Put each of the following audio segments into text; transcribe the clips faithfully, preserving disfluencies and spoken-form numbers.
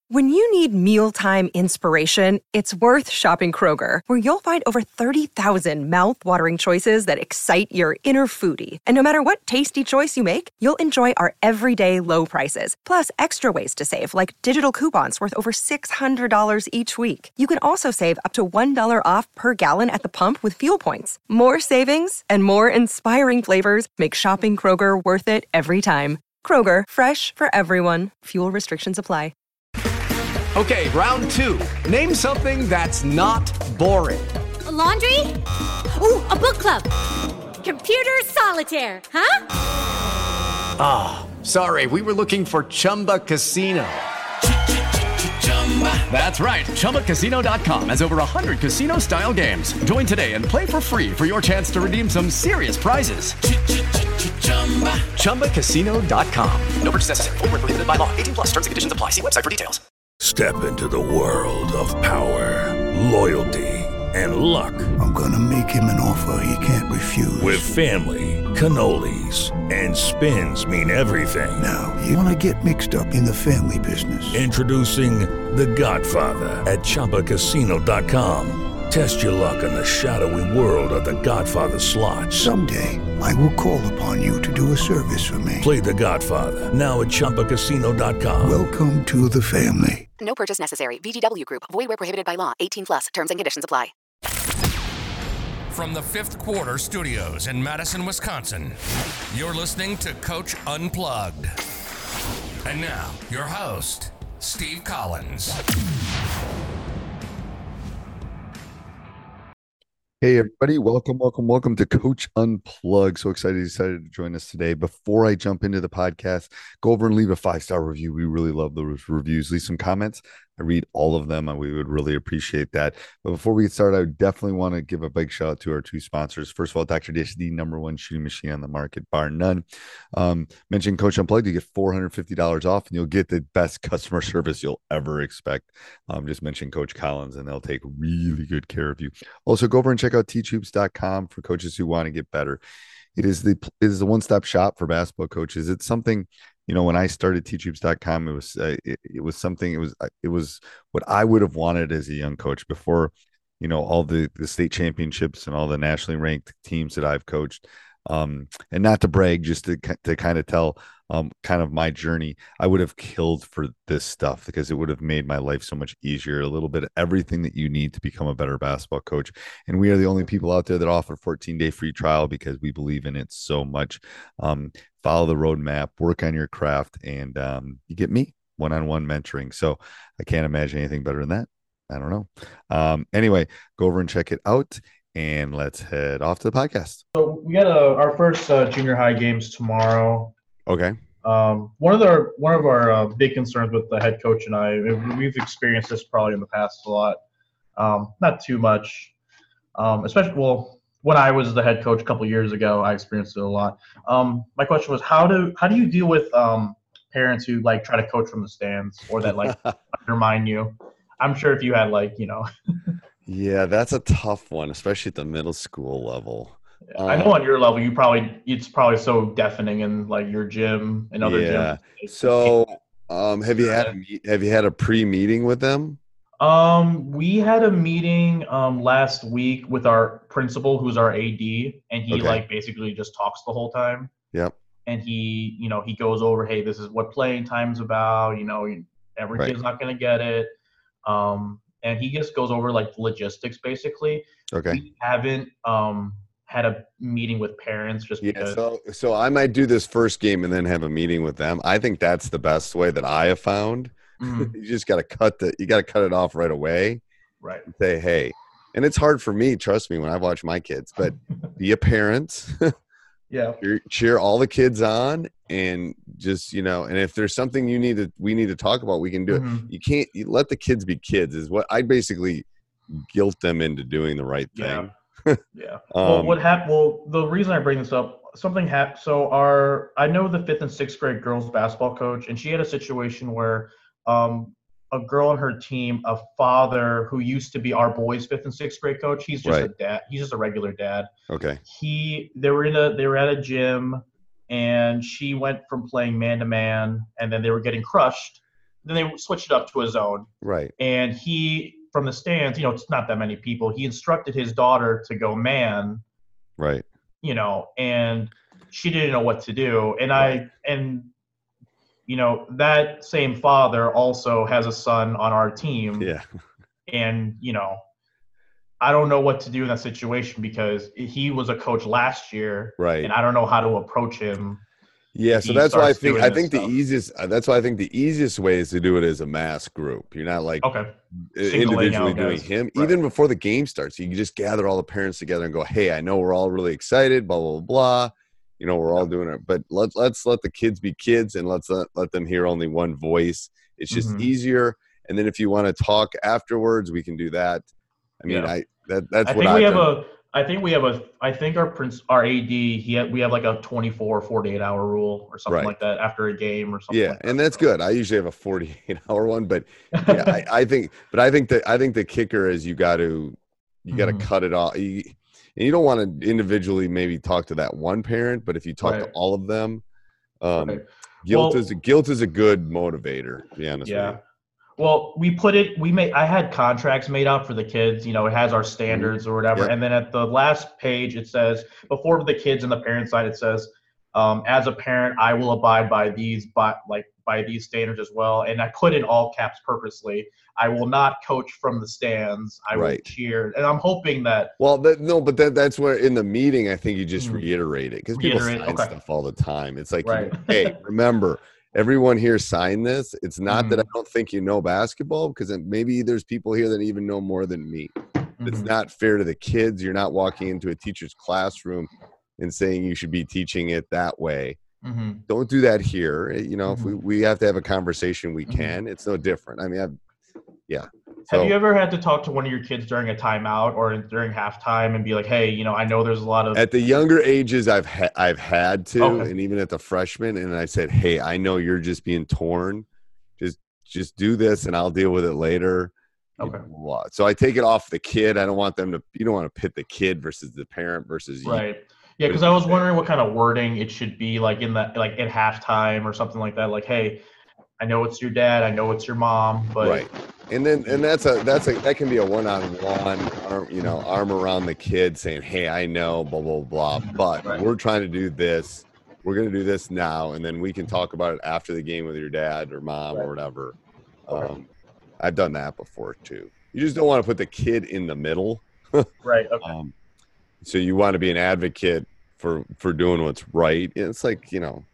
When you need mealtime inspiration, it's worth shopping Kroger, where you'll find over thirty thousand mouth-watering choices that excite your inner foodie. And no matter what tasty choice you make, you'll enjoy our everyday low prices, plus extra ways to save, like digital coupons worth over six hundred dollars each week. You can also save up to one dollar off per gallon at the pump with fuel points. More savings and more inspiring flavors make shopping Kroger worth it every time. Kroger, fresh for everyone. Fuel restrictions apply. Okay, round two. Name something that's not boring. A laundry? Ooh, a book club. Computer solitaire, huh? Ah, oh, sorry, we were looking for Chumba Casino. That's right, Chumba Casino dot com has over one hundred casino-style games. Join today and play for free for your chance to redeem some serious prizes. Chumba Casino dot com. No purchase necessary. Void where prohibited by law. eighteen plus terms and conditions apply. See website for details. Step into the world of power, loyalty, and luck. I'm gonna make him an offer he can't refuse. With family, cannolis, and spins mean everything. Now, you wanna get mixed up in the family business. Introducing The Godfather at Chumba Casino dot com. Test your luck in the shadowy world of The Godfather slot. Someday, I will call upon you to do a service for me. Play The Godfather, now at Chumba Casino dot com. Welcome to the family. No purchase necessary. V G W Group. Void where prohibited by law. eighteen plus. Terms and conditions apply. From the Fifth Quarter Studios in Madison, Wisconsin, you're listening to Coach Unplugged. And now, your host, Steve Collins. Hey everybody, welcome, welcome, welcome to Coach Unplugged. So excited you decided to join us today. Before I jump into the podcast, go over and leave a five-star review. We really love those reviews. Leave some comments. I read all of them, and we would really appreciate that. But before we get started, I would definitely want to give a big shout out to our two sponsors. First of all, Doctor Dish, the number one shooting machine on the market, bar none. Um, mention Coach Unplugged, you get four hundred fifty dollars off, and you'll get the best customer service you'll ever expect. Um, just mention Coach Collins, and they'll take really good care of you. Also, go over and check out teach hoops dot com for coaches who want to get better. It is the it is the one-stop shop for basketball coaches. It's something. You know, when I started teach hoops dot com, it was uh, it, it was something. It was it was what I would have wanted as a young coach before, you know, all the the state championships and all the nationally ranked teams that I've coached. Um, and not to brag, just to to kind of tell um kind of my journey. I would have killed for this stuff because it would have made my life so much easier. A little bit of everything that you need to become a better basketball coach. And we are the only people out there that offer fourteen day free trial because we believe in it so much. Um, follow the roadmap, work on your craft, and um, you get me one-on-one mentoring. So I can't imagine anything better than that. I don't know. Um, anyway, go over and check it out, and let's head off to the podcast. So we got a, our first uh, junior high games tomorrow. Okay. Um, one of the one of our uh, big concerns with the head coach and I, we've experienced this probably in the past a lot. Um, not too much, um, especially well. When I was the head coach a couple years ago, I experienced it a lot. Um, my question was, how do how do you deal with um, parents who like try to coach from the stands or that like undermine you? I'm sure if you had like you know. Yeah, that's a tough one, especially at the middle school level. Yeah, um, I know on your level, you probably it's probably so deafening in like your gym and other yeah. gyms. So, um, have you had a, have you had a pre-meeting with them? Um, we had a meeting um last week with our principal, who's our A D, and he Okay. like basically just talks the whole time. Yep. And he, you know, he goes over, hey, this is what playing time's about. You know, every Right. kid's not gonna get it. Um, and he just goes over like logistics basically. Okay. We haven't um had a meeting with parents just Yeah. because. So, so I might do this first game and then have a meeting with them. I think that's the best way that I have found. Mhm. You just got to cut the, you got to cut it off right away. Right. And say, hey, and it's hard for me, trust me, when I watch my kids, but be a parent, Yeah. cheer, cheer all the kids on, and just, you know, and if there's something you need to, we need to talk about, we can do Mhm. it. You can't you let the kids be kids is what I basically guilt them into doing the right thing. Yeah. Yeah. well, Um, what happened? Well, the reason I bring this up, something happened. So our, I know the fifth and sixth grade girls basketball coach, and she had a situation where um, a girl on her team, a father who used to be our boys' fifth and sixth grade coach, he's just a Right. dad. He's just a regular dad. Okay. He, they were in a, they were at a gym, and she went from playing man to man, and then they were getting crushed. then they switched it up to a zone. Right. And he, from the stands, you know, it's not that many people. He instructed his daughter to go man. Right. You know, and she didn't know what to do. And I, and, you know, that same father also has a son on our team. Yeah. And, you know, I don't know what to do in that situation because he was a coach last year. Right. And I don't know how to approach him. Yeah, so that's why I think I think the easiest that's why I think the easiest way is to do it as a mass group. You're not like okay. individually doing him. Right. Even before the game starts, you can just gather all the parents together and go, "Hey, I know we're all really excited, blah blah blah. You know, we're all doing it, but let's let's let the kids be kids and let's let, let them hear only one voice. It's just mm-hmm. easier. And then if you want to talk afterwards, we can do that. I mean, yeah. I that that's I what think I we have done. a I think we have a. I think our prince, our A D, he had, we have like a twenty-four, forty-eight hour rule or something right. like that after a game or something. Yeah, like that. and that's good. I usually have a forty-eight hour one, but yeah, I, I think. But I think that I think the kicker is you got to you got to mm-hmm. cut it off. You, and you don't want to individually maybe talk to that one parent, but if you talk right. to all of them, um, right. guilt well, is guilt is a good motivator. To be honest yeah. with you. Well, we put it, we made, I had contracts made up for the kids, you know, it has our standards or whatever. Yep. And then at the last page, it says, before the kids and the parent side, it says, um, as a parent, I will abide by these, by, like, by these standards as well. And I put in all caps purposely, I will not coach from the stands. I right. will cheer. And I'm hoping that. Well, that, no, but that, that's where in the meeting, I think you just mm-hmm. reiterate it because people sign okay. stuff all the time. It's like, right. hey, remember, everyone here signed this. It's not mm-hmm. that I don't think you know basketball because maybe there's people here that even know more than me. Mm-hmm. It's not fair to the kids. You're not walking into a teacher's classroom and saying you should be teaching it that way. Mm-hmm. Don't do that here. You know, mm-hmm. if we, we have to have a conversation, we can. Mm-hmm. It's no different. I mean, I've, yeah. Have so, you ever had to talk to one of your kids during a timeout or during halftime and be like, hey, you know, I know there's a lot of. At the younger ages, I've ha- I've had to, okay. and even at the freshman, and I said, hey, I know you're just being torn. Just just do this, and I'll deal with it later. Okay. So I take it off the kid. I don't want them to. You don't want to pit the kid versus the parent versus you. Right. Yeah, because I was wondering what kind of wording it should be, like in the like at halftime or something like that. Like, hey, I know it's your dad. I know it's your mom, but right. And then and that's a that's a that can be a one-on-one arm, you know, arm around the kid saying, hey, I know, blah blah blah, but right. we're trying to do this. We're going to do this now, and then we can talk about it after the game with your dad or mom right. or whatever. Okay. Um, I've done that before too. You just don't want to put the kid in the middle, right? Okay. Um, so you want to be an advocate for for doing what's right. And it's like, you know.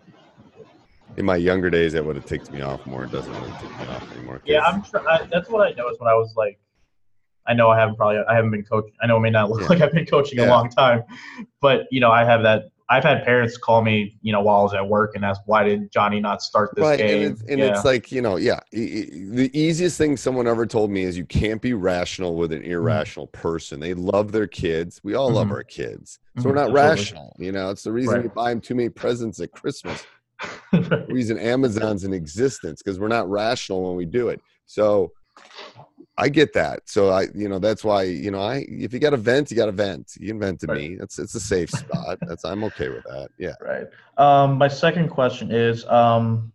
In my younger days, that would have ticked me off more. It doesn't really tick me off anymore. Yeah, I'm sure. I, that's what I noticed when I was like, I know I haven't probably, I haven't been coaching. I know it may not look yeah. like I've been coaching yeah. a long time, but you know, I have that. I've had parents call me, you know, while I was at work and ask, why did Johnny not start this right. game? And, it's, and yeah. it's like, you know, yeah. The easiest thing someone ever told me is you can't be rational with an irrational mm-hmm. person. They love their kids. We all mm-hmm. love our kids. So mm-hmm. we're not Absolutely. rational. You know, it's the reason right. you buy them too many presents at Christmas. The reason Amazon's in existence because we're not rational when we do it. So I get that. So I, you know, that's why, you know, I, if you got to vent, you got to vent. You can vent to right. me. That's, it's a safe spot. That's, I'm okay with that. Yeah. Right. Um, my second question is, um,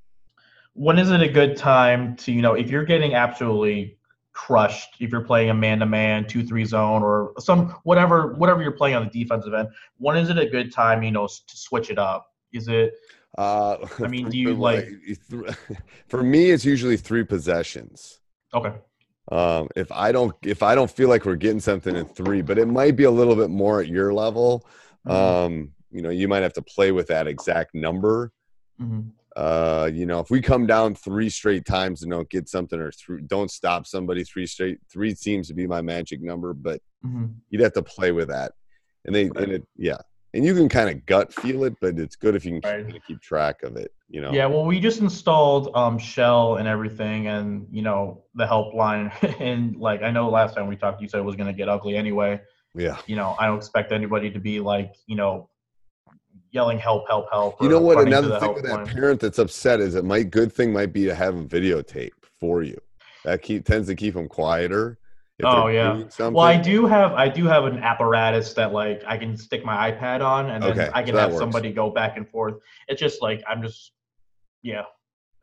when is it a good time to, you know, if you're getting absolutely crushed, if you're playing a man-to-man, two three zone or some, whatever, whatever you're playing on the defensive end, when is it a good time, you know, to switch it up? Is it, Uh, I mean, do you like? For me, it's usually three possessions. Okay. Um, if I don't, if I don't feel like we're getting something in three, but it might be a little bit more at your level. Mm-hmm. Um, you know, you might have to play with that exact number. Mm-hmm. Uh, you know, if we come down three straight times and don't get something or th- don't stop somebody three straight, three seems to be my magic number, but mm-hmm. you'd have to play with that. And they, right. and it, yeah. And you can kind of gut feel it, but it's good if you can right. keep, keep track of it, you know? Yeah, well, we just installed um, Shell and everything and, you know, the helpline. And, like, I know last time we talked, you said it was going to get ugly anyway. Yeah. You know, I don't expect anybody to be, like, you know, yelling help, help, help. You know what? Another thing with that parent that's upset is that my good thing might be to have them videotape for you. That keep, tends to keep them quieter. Oh yeah. Well, I do have I do have an apparatus that like I can stick my iPad on and then okay, I can so have works. somebody go back and forth. It's just like I'm just yeah.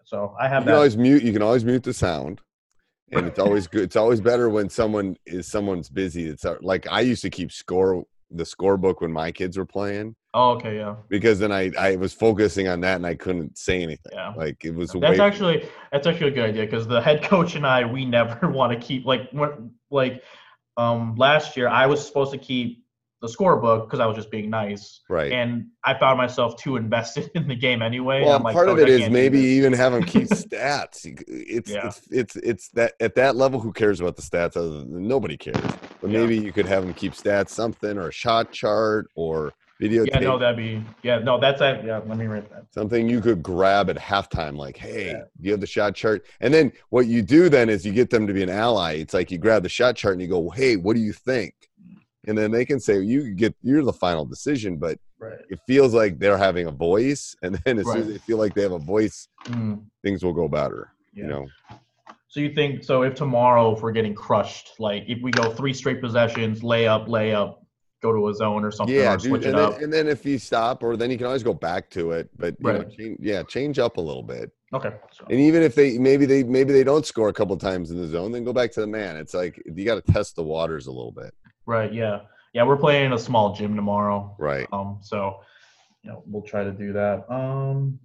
So I have you that. can always mute. You can always mute the sound, and it's always good. It's always better when someone is someone's busy. It's like I used to keep score the scorebook when my kids were playing. Oh, okay, yeah. Because then I, I was focusing on that and I couldn't say anything. Yeah. Like it was. That's way- actually that's actually a good idea because the head coach and I we never want to keep like when like um last year I was supposed to keep the scorebook because I was just being nice. Right. And I found myself too invested in the game anyway. Well, I'm like, part of Coach, it I is can't do maybe this. even have them keep stats. It's, Yeah. it's it's it's that at that level, who cares about the stats? Other than nobody cares. But Yeah. maybe you could have them keep stats, something, or a shot chart, or videotape. Yeah, no, that'd be yeah, no, that's that. Yeah, let me write that. Something you could grab at halftime, like, hey, Yeah. do you have the shot chart? And then what you do then is you get them to be an ally. It's like you grab the shot chart and you go, hey, what do you think? And then they can say, you get, you're the final decision, but Right. it feels like they're having a voice. And then as soon as Right. they feel like they have a voice, Mm, things will go better, yeah. you know? So you think so? If tomorrow, if we're getting crushed, like if we go three straight possessions, layup, layup, go to a zone or something, Yeah, or dude, switch and, it then, up. and then if you stop, or then you can always go back to it, but you know, Right. change, yeah, change up a little bit. Okay. So, And even if they maybe they maybe they don't score a couple times in the zone, then go back to the man. It's like you got to test the waters a little bit. right. Yeah. Yeah. We're playing in a small gym tomorrow. Right. Um. So, you know, we'll try to do that. Um.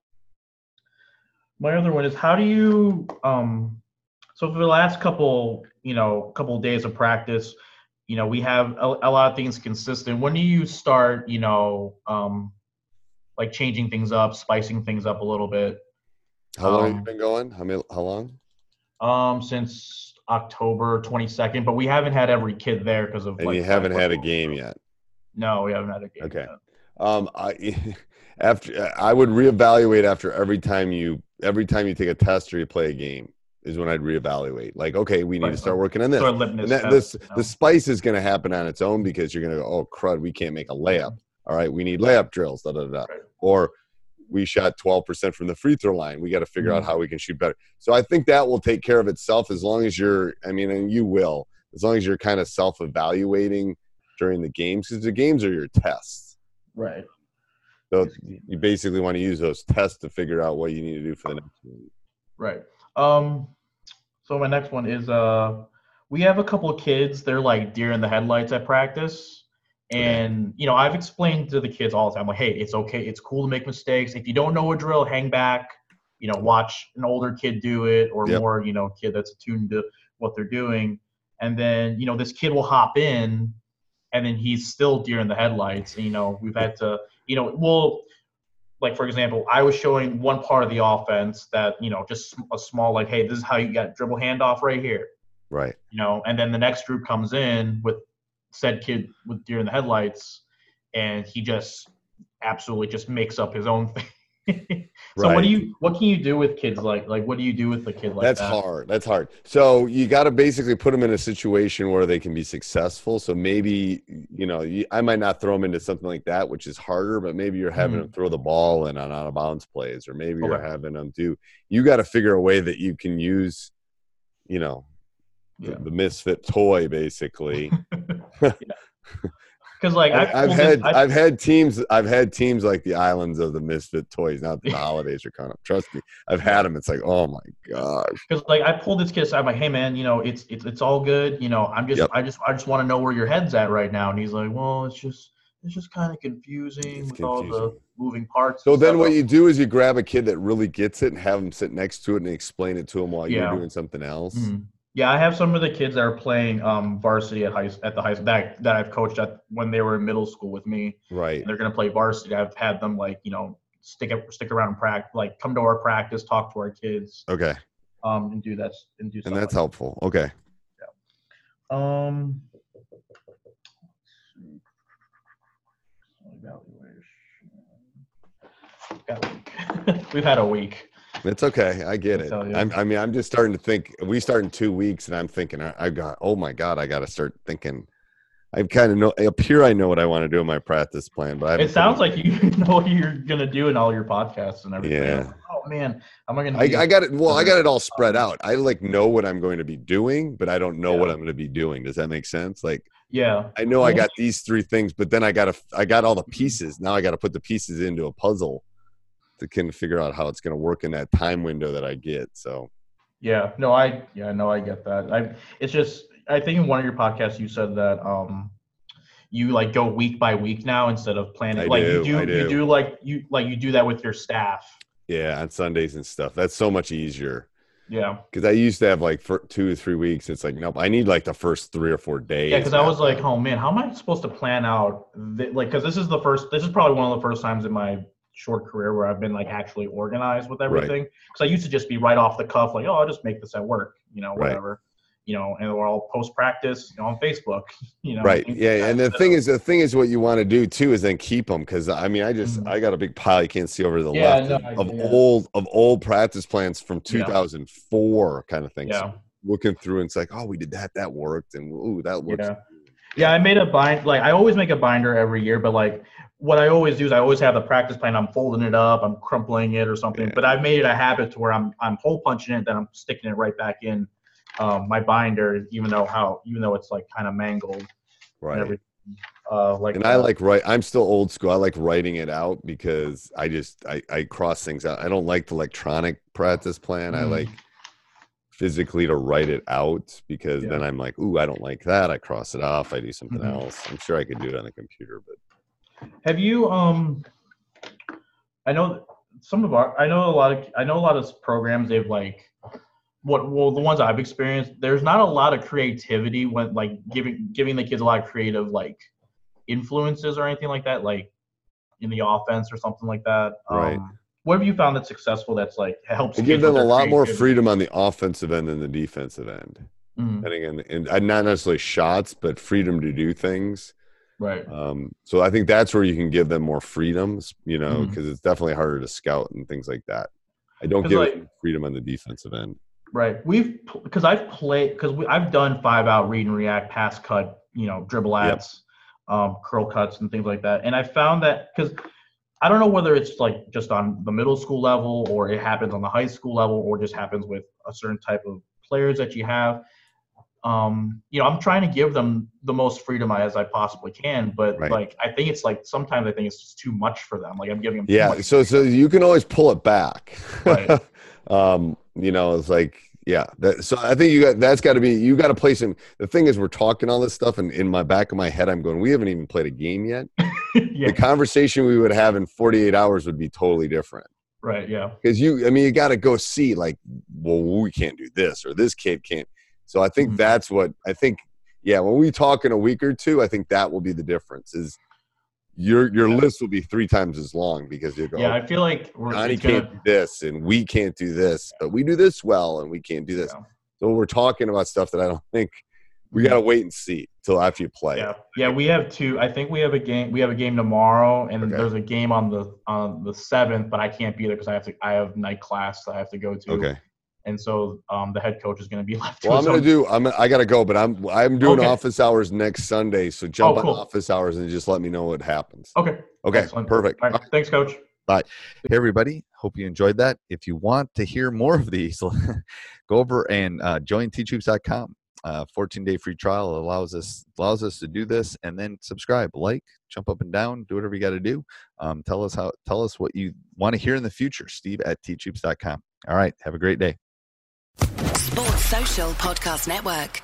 My other one is how do you um. So for the last couple, you know, couple of days of practice, you know, we have a, a lot of things consistent. When do you start, you know, um, like changing things up, spicing things up a little bit? How long have Um, you been going? How many? How long? Um, since October twenty-second, but we haven't had every kid there because of And like you haven't had a football. game yet. No, we haven't had a game. Okay. Yet. Um, I after I would reevaluate after every time you every time you take a test or you play a game is when I'd reevaluate. Like, okay, we need Right. to start working on this. Start lifting And this that, this test, you know? the spice is going to happen on its own because you're going to go, oh crud, we can't make a layup. All right, we need layup drills. Da da da. Right. Or we shot twelve percent from the free throw line. We got to figure out Mhm. how we can shoot better. So I think that will take care of itself as long as you're. I mean, and you will, as long as you're kind of self-evaluating during the games, because the games are your tests. Right. So you basically want to use those tests to figure out what you need to do for the next one. Right. Um. So my next one is uh, we have a couple of kids. They're like deer in the headlights at practice, and you know I've explained to the kids all the time, like, hey, it's okay, it's cool to make mistakes. If you don't know a drill, hang back. You know, watch an older kid do it, or Yep. more, you know, kid that's attuned to what they're doing. And then you know this kid will hop in, and then he's still deer in the headlights. And, you know, we've had to, you know, we'll. Like, for example, I was showing one part of the offense that, you know, just a small, like, hey, this is how you got dribble handoff right here, Right. you know, and then the next group comes in with said kid with deer in the headlights, and he just absolutely just makes up his own thing. So Right. what do you, what can you do with kids like, like, what do you do with the kid like That's that? hard. That's hard. So you got to basically put them in a situation where they can be successful. So maybe, you know, you, I might not throw them into something like that, which is harder, but maybe you're having Mhm. them throw the ball in on out of bounds plays, or maybe you're Okay. having them do, you got to figure a way that you can use, you know, the, Yeah. the misfit toy basically. Because like I, I've, I've pulled had this- I've- I've had teams I've had teams like the islands of the misfit toys. Now that the holidays are coming up, trust me, I've had them. It's like, oh my gosh. Because like I pulled this kid aside, I'm like, hey man, you know, it's it's it's all good. You know, I'm just Yep. I just I just want to know where your head's at right now. And he's like, well, it's just it's just kind of confusing It's with all the confusing. moving parts. So and then stuff." what you do is you grab a kid that really gets it and have them sit next to it and explain it to them while Yeah. you're doing something else. Mhm. Yeah, I have some of the kids that are playing um varsity at high at the high that that I've coached at when they were in middle school with me. Right. And they're gonna play varsity. I've had them like you know stick up stick around and practice, like come to our practice, talk to our kids, Okay. um, and do that and do. And stuff that's like helpful. Okay. that. Um. Evaluation. We've had a week. It's okay. I get I'll it. tell you. I'm, I mean, I'm just starting to think. We start in two weeks, and I'm thinking, I, I got. Oh my god, I got to start thinking. I kind of know up here. I know what I want to do in my practice plan, but I It sounds like you know what you're gonna do in all your podcasts and everything. Yeah. I'm like, oh man, am I gonna? I, do- I got it. Well, I got it all spread out. I like know what I'm going to be doing, but I don't know what Yeah. I'm going to be doing. Does that make sense? Like Yeah. I know I got these three things, but then I got to. I got all the pieces. Now I got to put the pieces into a puzzle. to kind of figure out how it's going to work in that time window that I get. So, yeah, no, I, yeah, no, I get that. I, it's just, I think in one of your podcasts you said that um, you like go week by week now instead of planning. I like do, you do, I do, you do like you like you do that with your staff. Yeah, on Sundays and stuff. That's so much easier. Yeah, because I used to have like for two or three weeks. It's like, nope, I need like the first three or four days. Yeah, because I was like, oh man, how am I supposed to plan out? Th- like, because this is the first, this is probably one of the first times in my short career where I've been like actually organized with everything. Because right. I used to just be right off the cuff, like, oh, I'll just make this at work, you know, whatever. Right. You know, and we're all post practice, you know, on Facebook, you know. Right. Yeah. And the thing is, the thing is, what you want to do too is then keep them, because I mean, I just mm-hmm. I got a big pile you can't see over to the yeah, left no, of, of yeah. old of old practice plans from two thousand four yeah. kind of thing. Yeah. So looking through and it's like, oh, we did that, that worked, and ooh, that works. Yeah. Yeah, I made a bind. Like I always make a binder every year, but like what I always do is I always have the practice plan. I'm folding it up, I'm crumpling it or something. Yeah. But I've made it a habit to where I'm I'm hole punching it, then I'm sticking it right back in. Um, my binder, even though how, even though it's like kind of mangled, right? And everything, uh, like, and I like write. I'm still old school. I like writing it out because I just I, I cross things out. I don't like the electronic practice plan. Mm. I like physically to write it out because yeah. then I'm like, ooh, I don't like that. I cross it off. I do something mm-hmm. else. I'm sure I could do it on the computer, but have you? Um, I know some of our. I know a lot of. I know a lot of programs. They've like. What well the ones I've experienced, there's not a lot of creativity when like giving giving the kids a lot of creative like influences or anything like that, like in the offense or something like that. Right. Um, what have you found that's successful that's like helps? I give them a lot more freedom on the offensive end than the defensive end. Mm-hmm. And again, and not necessarily shots, but freedom to do things. Right. Um, so I think that's where you can give them more freedoms, you know, because mm-hmm. it's definitely harder to scout and things like that. I don't give like, them freedom on the defensive end. Right. We've because I've played because we I've done five out read and react, pass cut, you know, dribble ats, yep. um, curl cuts and things like that. And I found that because I don't know whether it's like just on the middle school level or it happens on the high school level or just happens with a certain type of players that you have. Um, you know, I'm trying to give them the most freedom as I possibly can, but right. like I think it's like sometimes I think it's just too much for them. Like I'm giving them too yeah. much So so you can always pull it back. Right. um, you know, it's like yeah. That, so I think you got that's got to be you got to play some. The thing is, we're talking all this stuff, and in my back of my head, I'm going, we haven't even played a game yet. yeah. The conversation we would have in forty-eight hours would be totally different. Right. Yeah. Because you, I mean, you got to go see like, well, we can't do this or this kid can't. So I think mm-hmm. that's what I think. Yeah, when we talk in a week or two, I think that will be the difference. Is your your yeah. list will be three times as long because you go. Yeah, I feel like we're Johnny gonna... can't do this, and we can't do this, but we do this well, and we can't do this. Yeah. So we're talking about stuff that I don't think we got to wait and see till after you play. Yeah, yeah, we have two. I think we have a game. We have a game tomorrow, and okay. there's a game on the on the seventh, but I can't be there because I have to. I have night class that I have to go to. Okay. And so um, the head coach is going to be left. Well, I'm going to do. I'm. I got to go, but I'm. I'm doing okay. office hours next Sunday. So jump oh, cool. on office hours and just let me know what happens. Okay. Okay. Excellent. Perfect. All right. Thanks, Coach. Bye. Hey, everybody. Hope you enjoyed that. If you want to hear more of these, go over and uh, join teach hoops dot com. Uh, fourteen day free trial allows us allows us to do this, and then subscribe, like, jump up and down, do whatever you got to do. Um, tell us how. Tell us what you want to hear in the future. Steve at teach hoops dot com. All right. Have a great day. Sports Social Podcast Network.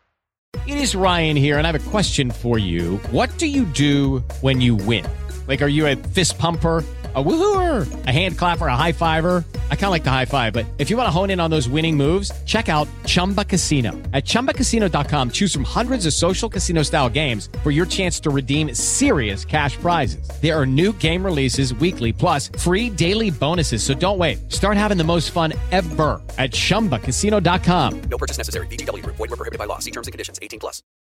It is Ryan here, and I have a question for you. What do you do when you win? Like, are you a fist pumper, a woohooer, a hand clapper, a high fiver? I kind of like the high five, but if you want to hone in on those winning moves, check out Chumba Casino. At chumba casino dot com, choose from hundreds of social casino-style games for your chance to redeem serious cash prizes. There are new game releases weekly, plus free daily bonuses, so don't wait. Start having the most fun ever at chumba casino dot com. No purchase necessary. V G W. Void where prohibited by law. See terms and conditions. eighteen plus.